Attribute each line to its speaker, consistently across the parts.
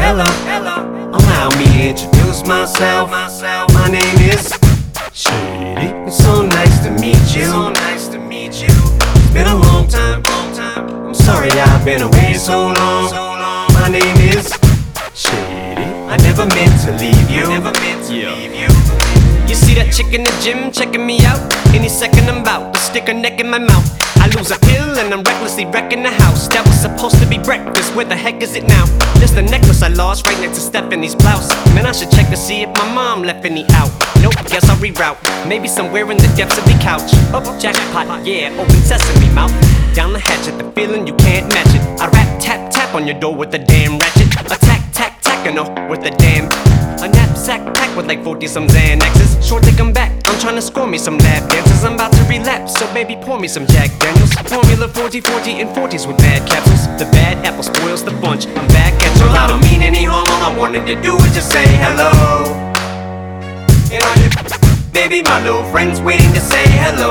Speaker 1: Allow me to introduce myself. My name is Shady. It's so nice to meet you. It's been a long time. I'm sorry I've been away so long. My name is Shady. I never meant to leave you.
Speaker 2: You see that chick in the gym checking me out? Any second I'm about to stick her neck in my mouth. I lose a pill and I'm recklessly wrecking the house. That was supposed to be breakfast, where the heck is it now? There's the necklace I lost right next to Stephanie's blouse. Man, I should check to see if my mom left any out. Nope, guess I'll reroute. Maybe somewhere in the depths of the couch. Oh, jackpot, yeah, open sesame mouth. Down the hatch at the feeling you can't match it. I rap, tap, tap on your door with a damn ratchet. Attack, tack, tack, and with a damn. A knapsack packed with like 40-some Xanaxes. Sure they come back, I'm trying to score me some lap dances. I'm about to relapse, so baby pour me some Jack Daniels. Formula 40, 40, and 40s with bad capsules. The bad apple spoils the bunch, I'm back at you.
Speaker 1: Well, I don't mean any harm, all I wanted to do was just say hello. And all your baby, my little friends waiting to say hello.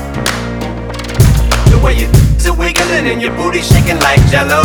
Speaker 1: The way you are wiggling and your booty shaking like jello.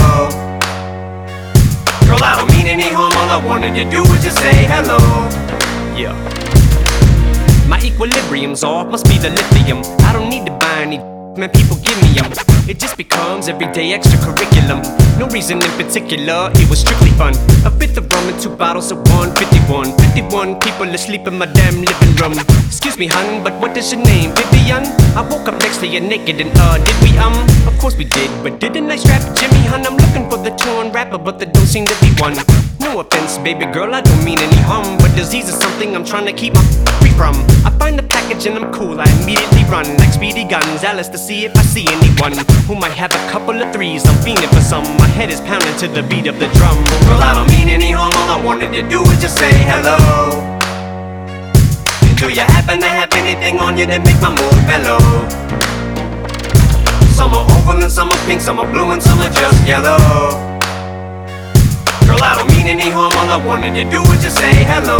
Speaker 1: Girl, I don't mean any harm, all I wanted to do was just say hello.
Speaker 2: Yeah. My equilibrium's off, must be the lithium. I don't need to buy any, man, people give me them. It just becomes everyday extracurriculum. No reason in particular, it was strictly fun. A fifth of rum and 2 bottles of 151. 51 people asleep in my damn living room. Excuse me, hun, but what is your name? Vivian? I woke up next to you naked and did we Of course we did, but didn't I strap Jimmy, hun? I'm looking for the torn rapper, but there don't seem to be one. No offense, baby girl, I don't mean any harm, but disease is something I'm trying to keep my free from. I find the package and I'm cool, I immediately run like Speedy Gonzales to see if I see anyone who might have a couple of threes. I'm fiending for some, my head is pounding to the beat of the drum.
Speaker 1: Well, I don't mean any harm, all I wanted to do was just say hello. And do you happen to have anything on you that make my mood mellow? Some are oval and some are pink, some are blue and some are just yellow. Girl, I don't mean any harm, all I wanted to do was just say hello.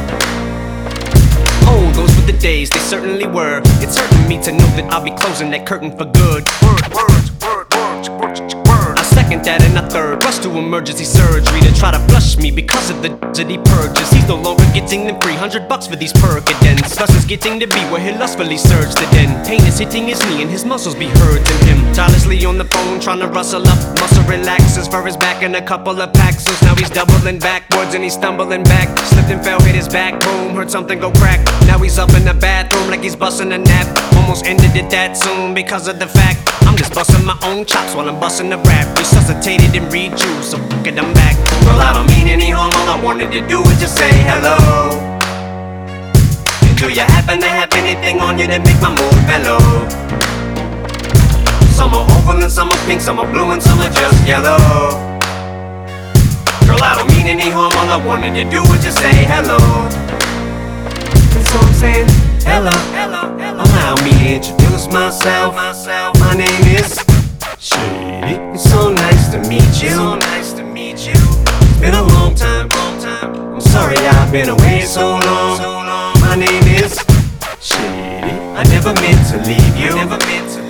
Speaker 2: Oh, those were the days, they certainly were. It's hurting me to know that I'll be closing that curtain for good. I second that and a third. Rush to emergency surgery to try to flush me because of the that he purges. He's no longer getting them $300 for these Percodens. Thus is getting to be where he lustfully surged the den. Pain is hitting his knee and his muscles be hurting him. Tirelessly on the phone trying to rustle up muscle relaxers for his back and a couple of Paxos. Now he's doubling backwards and he's stumbling back. Slipped and fell, hit his back, boom, heard something go crack. Now he's up in the bathroom like he's busting a nap. Almost ended it that soon because of the fact I'm just busting my own chops while I'm busting the rap. Resuscitated and rejuiced, so fuck it, I'm back.
Speaker 1: Well, I don't mean any harm, all I wanted to do was just say hello. And do you happen to have anything on you that make my mood mellow? Some are oval and some are pink, some are blue and some are just yellow. Girl, I don't mean any harm, all I wanted to do was just say hello. And so I'm saying hello. Allow me to introduce myself. My name is Shady. It's so nice to meet you. It's been a long time. I'm sorry I've been away so long. My name is Shady. I never meant to leave you.